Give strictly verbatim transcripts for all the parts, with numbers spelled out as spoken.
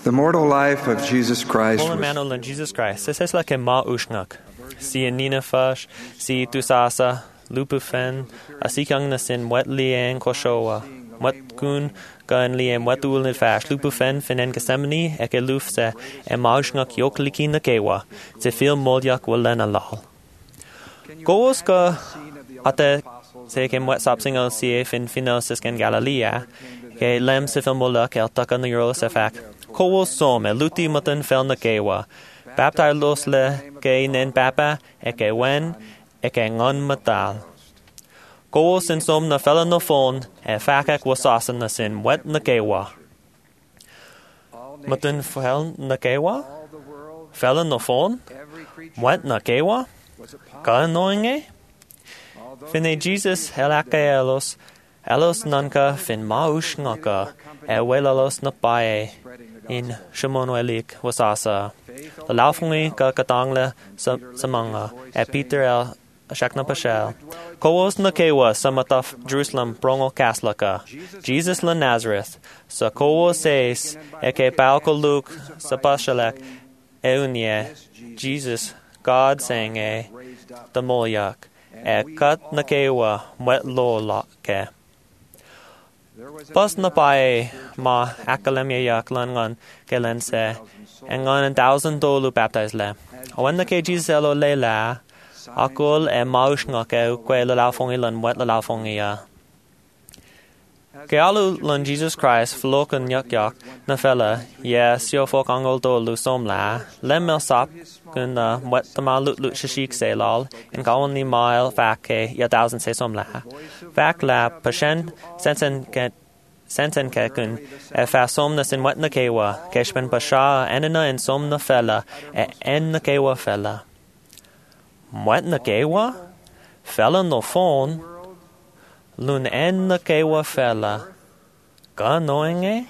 The mortal life of Jesus Christ Molan was manol in Jesus Christ. This is like a ma ushnak. Si nina fash, si tusasa, lupufen, a si kyang na sin wet lien koshowa. Wet kun gan lien wet ul nid fash, lupufen finen gasemni, eke lufse, e ma ushnak yok liki na kewa. Te fil molyak walen alal. Goos ka ate se kem wet sap singal si e fin final sisken Galilea, ke lem se fil molak el takan na yoro se fak. Koos som e luti matan fel na kewa. Baptar los le ke nen papa e ke wen e ke ngon matal. Koos in som na fel na fon e fakak wasasan na sin wet na kewa. Matan fel na kewa? Fel na fon? Wet na kewa? Ka annoying e? Fin e Jesus helaka elos, elos nanka fin maush ngaka, e welalos na pae, in Shimonuelik wasasa. La laufungi ka katangle sa manga, e Peter el shakna pashel. Koos na kewa sa mataf Jerusalem brongo kaslaka, Jesus la Nazareth, sa koos seis, e ke palko Luke sa pashalek, e unye, Jesus, God sang e, the molyak, e kat na kewa, wet lo la ke. Pas na pae ma akalemya yak langan ke lense, engan an thousand dolu baptize le. Awen na ke Jesus elo le la, akul e maush nga ke kwe la laufongi lan wet la laufongi ya. Ke alu lan Jesus Christ flokan yak yak na fella, ye sio fok angol dolu som la, lem mel sap kun na wet tama lut lut shishik se lal, en kawan ni mail fak ke ya thousand se som la. Fak la pashen sensen ke Senten ke kun e fa som na sin wet na kewa, keshpen pasha enina en som na fella, e en na kewa fella. Wet na kewa? Fella no fon? Lun en na kewa fella. Ka annoying e?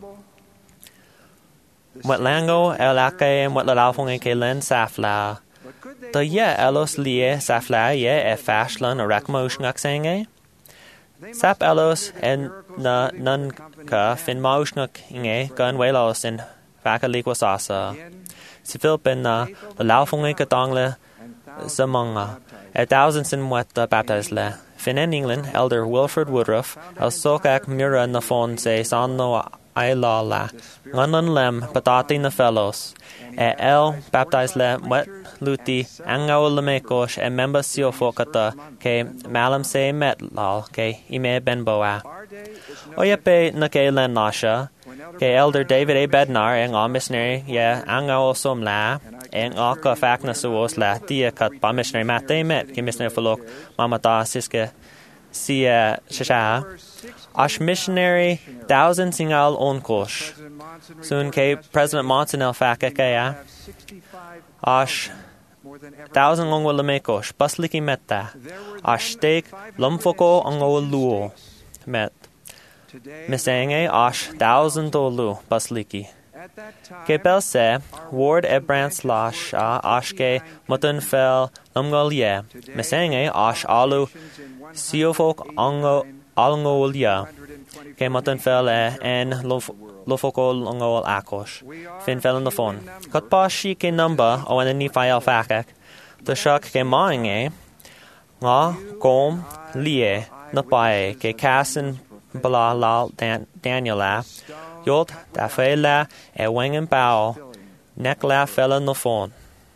Wet lango el ake en wet la laufong e ke len safla. Da ye elos lie safla ye e fashlan a rakma ushngak seng e? Sap elos en na nun ka fin maushnak inge gan welos in fakalik wasasa. Si Philipin na la laufung e katangle sa mga a thousand sin wet the baptized le. Fin in England, Elder Wilfred Woodruff, el sokak mira na fon se san no ay la la. Nganon lem patati na fellows. E el baptized le wet luti angaw lamekos e memba sio fokata ke malam se met lal ke ime benboa. Oyepe na ke len nasha ke Elder David A. Bednar en a missionary ye angaw som la en a ka fak na suos la tia kat pa missionary mat they met ke missionary folok mamata siske si shasha ash missionary thousand singal onkosh soon ke President Monson el fak kaya ash thousand ngong wala mekosh pasliki metta ash steak lumfoko ngol luo met misenge ash thousand dolu pasliki ke pelse ward ebrant slash ashke mutton fell lumgol ye misenge ash alu siofok ango alngol ya ke mutton fell en lofokol ngol akosh fin fell on the phone kat pa shi ke number o en ni file fakak the shak ke mange nga kom lie na pae ke kasen bala lal dan daniela yot da fela e wengen bao nekla fella no phone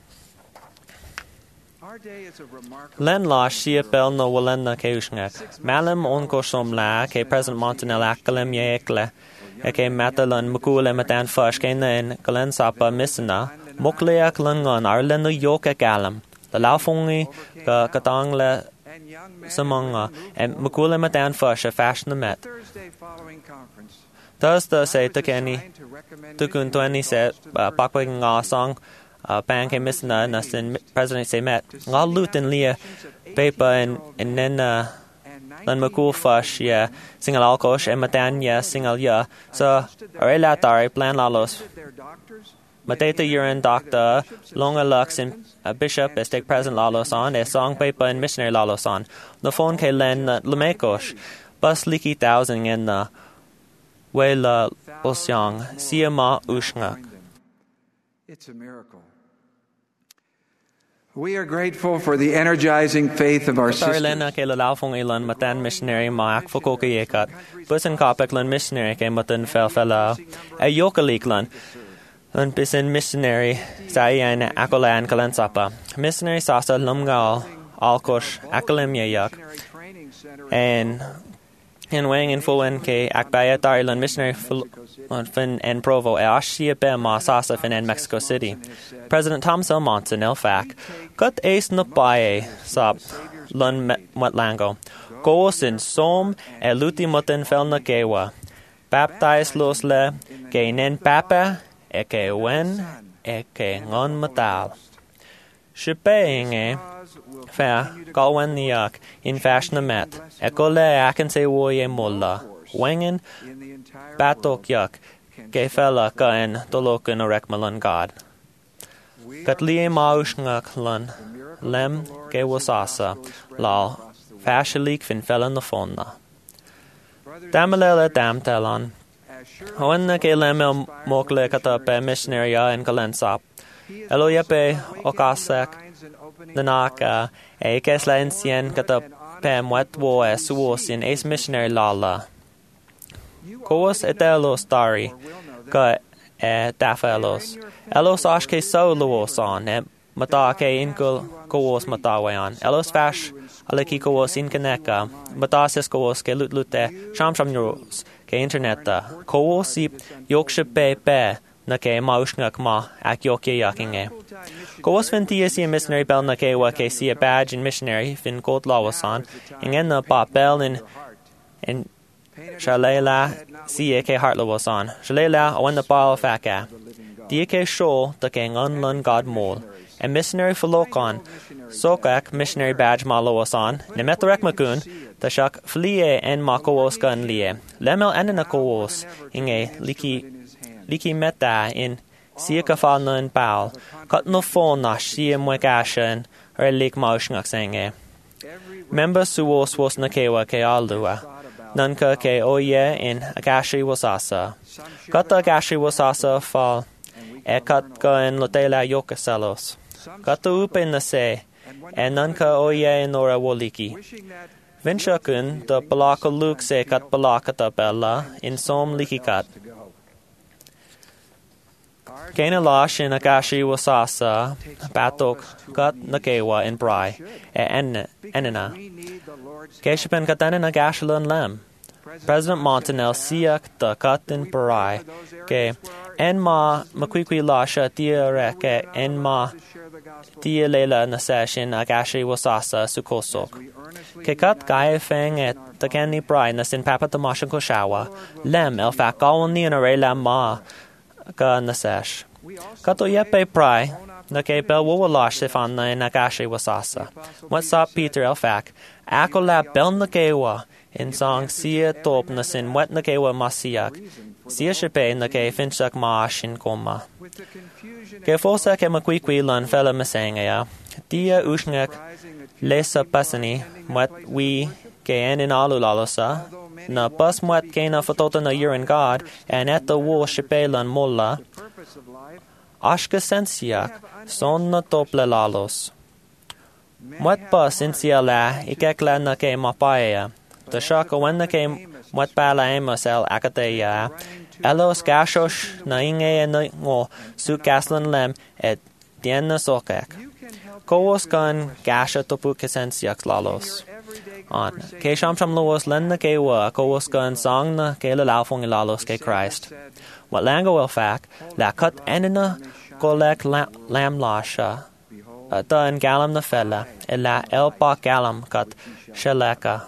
Len la shia bel no walen na keushngak. Malam on kosom la ke President Montanel akalem ye ekle. Eke matalan mukule matan fash ke nen kalen sapa misna. Mokle aklan ngon arlen no yok akalam. La laufongi ka katang le samanga en mukule matan fash a fashion met. Thursday say tukeni tukun twenty set pakwe nga song Uh, ban ke misna na sin president se met nga lutin lia paper and and then uh, lan makul fash yeah singal alkosh and matan yeah singal ya so arela tare plan lalos mateta urine doctor longa lux and a bishop is take present lalos on a song paper and missionary lalos on the phone ke len uh, lumekosh bus leaky thousand and uh, we la osiang sia ma ushngak. It's a miracle. We are grateful for the energizing faith of our sisters. Tarlena ke lalafong ilan matan missionary maak foko ke yekat. Busan kapek lan missionary ke matan fel fela. A yokalik lan. Lan bisin missionary sa iyan akolan kalan sapa. Missionary sasa lumgal alkosh akalim yayak. And in wang in fuwen ke akbaya tarlan missionary fin en provo e ashia be ma sasa fin en Mexico City. President Thomas L. Monson el fac cut ace na bae sap lun matlango. Goos in som e luti mutin fel na gewa. Baptize los le ke nen papa e ke wen e ke ngon matal. Shipe inge fa galwen niak in fashion met. E gole aken se woye mulla. Wengen batok yak ke fella ka en doloken orek malun God. Gat lie maushngak lun lem ke wasasa lal fashalik fin fella na fonna. Damalele dam telon. Hoen na ke lem el mokle kata pe missionaria en kalensap. Elo yepe okasek nanaka e kesla insien kata pe mwet wo e suosin es missionary lala. Koos etelos dari ka e dafelos. Elos ashke so luosan e mata ke inkul koos matawayan. Elos fash aleki koos inkaneka. Matasis koos ke lutlute sham sham neuros ke interneta. Koos ip yokshe pe pe na ke maushngak ma ak yoke yakinge. Koos fin tia si missionary bel na ke wa ke si a badge in missionary fin gold lawasan. Ingen na pa bel in in Shalela siye ke heart lawasan. Shalela awen the ball faka. Dia ke show the ke ngun God mol. And missionary folokon. Sokak missionary badge ma lawasan. Nemetrek makun. The shak flie en ma koos gun lie. Lemel enena koos. Inge liki liki meta in siya ka fa nun pal. Kat no phone na siya mwegashan. Or lik maushngak senge. Member suos was na kewa ke aldua. Nunca ke oye in agashi wasasa. Kata agashi wasasa fall. E kat ka in lotela yokaselos. Kata upe na se. E nunca oye in ora woliki. Vinshakun the balaka luke se kat balakata bella in som likikat. Kena lash in agashi wasasa. Batok kat nakewa in brai. E enena. Keshapen katanin agashalan lem. President Montanel siak the katin parai. Ke en ma makwikwi lasha tia reke en ma tia lela nasashin agashi wasasa sukosok. Ke kat gae feng et takeni prai nasin papa tamashan koshawa. Lem el fakawon ni na rela ma ka nasash. Kato yepe prai. Na ke bel wo lash sifan na in agashi wasasa. What's up Peter el fak. Akola bel na kewa. In song sia top na sin wet na kewa masiak. Sia shipe na ke finchak maash in koma. Ke fosa ke makwikwi lan fela masengaya. Dia ushngak lesa pasani wet we ke en in alu lalosa. Na bus mwet ke na fatota na yurin God and et the wo shipe lan mulla. Ashka sensiak son na tople lalos. Mwet bus insia la ikekla na ke mapaya. The shaka when na ke mwet pala emos el akateya. Elos gashosh na inge na ngo su gaslan lem et dien na sokek. Koos gan gasha topu kesensiak lalos. On ke sham sham loos len na ke wa koos gan song na ke la laufong lalos ke Christ. What lango el fak la cut enina golek lam lasha. Da en galam na fella e la el pa galam cut sheleka.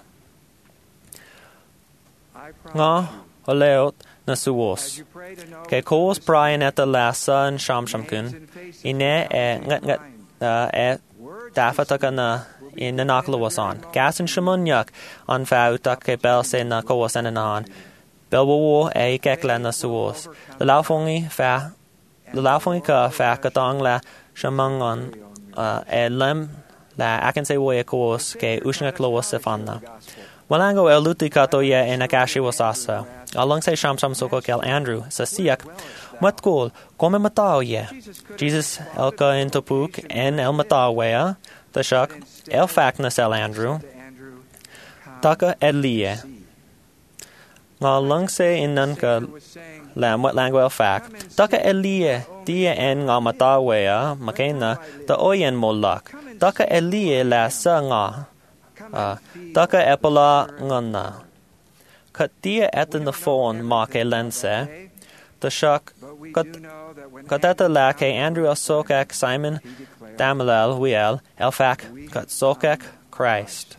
Nga oleot na suos. Ke koos Brian et the lasa en sham shamkun. Ine e ngat ngat e dafataka na in na nakluwasan. Gas en shamunyak an fa utak ke bel se na koos enanan. Belwo e kekla na suos. The laufongi fa the laufongi ka fa katong la shamangon e lem la akan se wo e koos ke ushna kloos sefanna. Walango el luti kato ye en agashi wasasa. Along say sham sham soko kel Andrew sa siak. Mat cool, come matao ye. Jesus elka in topuk en el matao wea. The shak el faknas el Andrew. Taka edlie. Nga lang say in nanka lam wat lango el fak. Taka edlie dia en nga matao wea makena the oyen molak. Taka edlie la sa nga. Uh, Taka epola ngana. Kat dia etan the phone ma ke lense. The shak kat katata la ke Andrew el sokak Simon Damalel wiel el fak kat sokak Christ.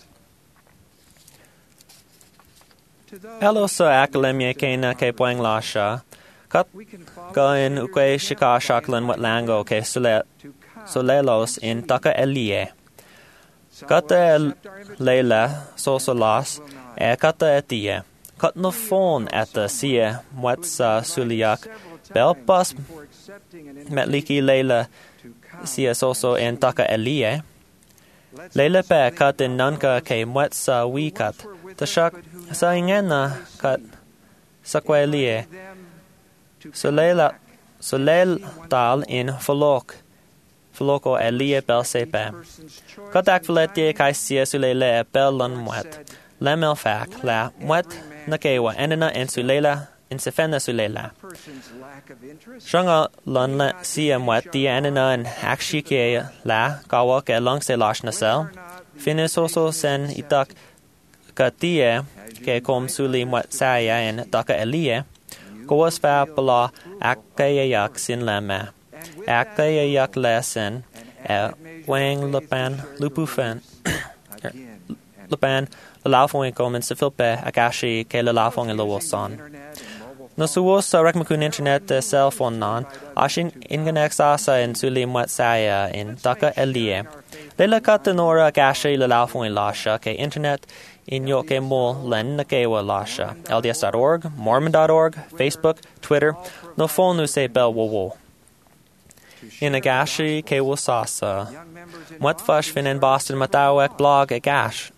Elo so akalemye kena ke poing lasha. Kat ka in ukwe shika shaklan wat lango ke sole solelos in taka elie. Kata leila sosolas e kata etie. Kat no phone at the sie mwet sa suliak bel pas metliki leila sie soso en taka elie. Leila pe kat in nanka ke mwet sa wikat. Tashak sa ingena kat sakwe elie. So leila so leil dal in folok. Foloko elie bel sepe. Katak fletie kai sia suleile bel lon mwet. Lemel fak la mwet nakewa enena en sulela in sefena sulela. Shanga lon la sia mwet di enena en akshike la kawa ke long se lash nasel. Finis oso sen itak katie ke kom suli mwet saya en taka elie. Kowas fa pala akayak sin lama. Akaya yak lesen e wang lupan lupufen lupan lalafong e komen sa filpe agashi ke lalafong e lowosan. No suwos sa rekmakun internet e cellphone non ashin inganek sasa en suli mwet saya in taka elie. Lela katanora agashi lalafong e lasha ke internet in yo ke mo len na kewa lasha. L D S dot org, Mormon dot org, Facebook, Twitter, no phone nu se bel wo wo. In agashi ke wasasa. Mwet fash fin in Boston matawek blog agash.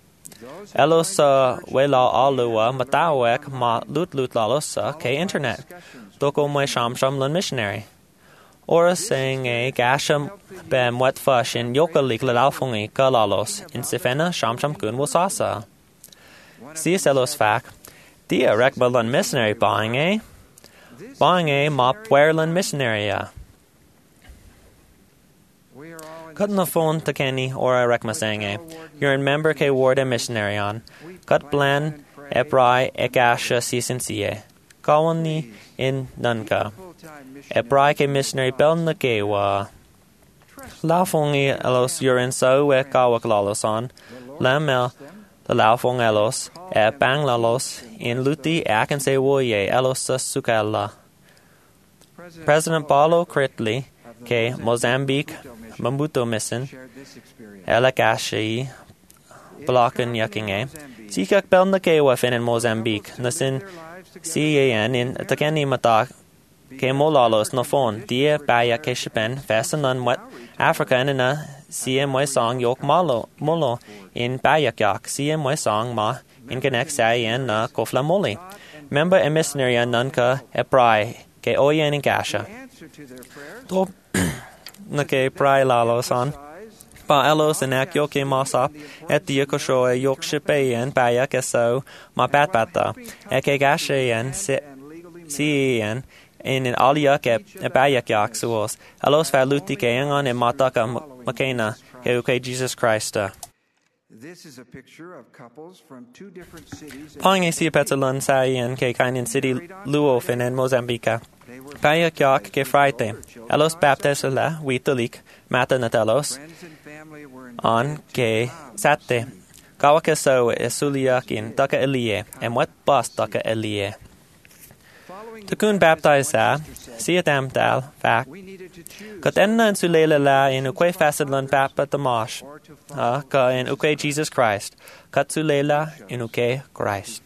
Elosa wela alua matawek ma lut lut lalosa ke internet. Doko mwe sham sham lun missionary. Ora saying a gasham be mwet fash in yoka lik lalaufungi ka lalos in sifena sham sham kun wasasa. Sis elos fak. Dia rekba lun missionary buying a. Buying a ma puer lun missionary a. Cut na phone ta kenny or I rek masange. You're in member ke ward a missionary on. Cut blan e brai e gasha season sie. Kawani in nunka. E brai ke missionary bel na kewa. Laufongi elos you're in so e kawak lalos on. Lamel the laufong elos e bang lalos in luti akan se woye elos sa sukala. President Paulo Critley ke Mozambique Mambuto Mission, Elakashi, Blocken Yakinge, Sikak Bel Nakewa Fin in Mozambique, Nasin C A N in Takeni Mata, Ke Molalos no phone, Dia Baya Keshipen, Fasten on What Africa and a C M Y song Yok Malo, Molo, in Bayak Yak, C M Y song Ma, in Connect Sayan na Kofla Moli. Member a missionary and Nunka, a Prai, Ke Oyen in Gasha. Na ke prai lalos on. Pa elos en ak yoke masap et dioko shoe yok shipayen payak eso ma bat bata. Eke gashayen sien in in aliak e payak yak suos. Elos fa luti ke angon e mataka makena ke uke Jesus Christ. This is a picture of couples from two different cities. Pang e si petsalon sayen ke kainin city luofen en Mozambique. Payak yak ke fraite. Elos baptesala witolik mata natelos on ke sate. Kawakeso e suliakin taka elie and what bus taka elie. Takun baptiza siatam dal fak. Kat enna en sulela la in ukwe fasadlan papa tamash. Ah, ka in ukwe Jesus Christ. Kat sulela in ukwe Christ.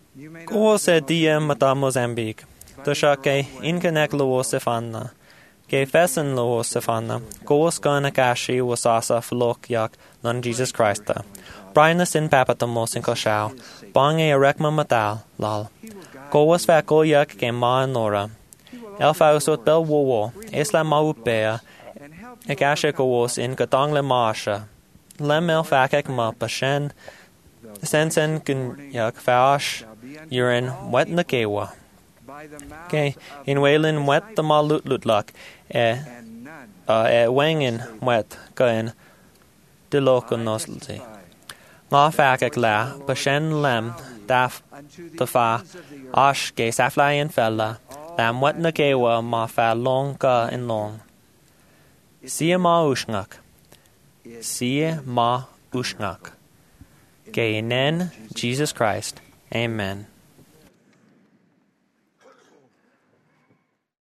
Ko se dia mata Mozambique. Tosha ke inkanek luo sefanna. Ge fesan lo safanna, goos gana gashi was asa flokyak lun Jesus Christa. Brian the sin papata mos in koshao, bong e erekma matal, lal. Goos va goyak ge ma and Laura. Elfa usot bel wowo, isla maupea, e gashe goos in gadong le maasha. Lem el fakek ma pashen, sensen gunyak fash, urin wet na gewa. Ge, in welen wet the ma lut lutlak, e, uh, e wengen wet gain de lokon noslti. Nga fakek la, pashen lem, daf, the fa, ash ge saflayan fella, lam wet na gewa ma fa long ga in long. Sia ma ushngak. Sia ma ushngak. Ge nen Jesus Christ. Amen.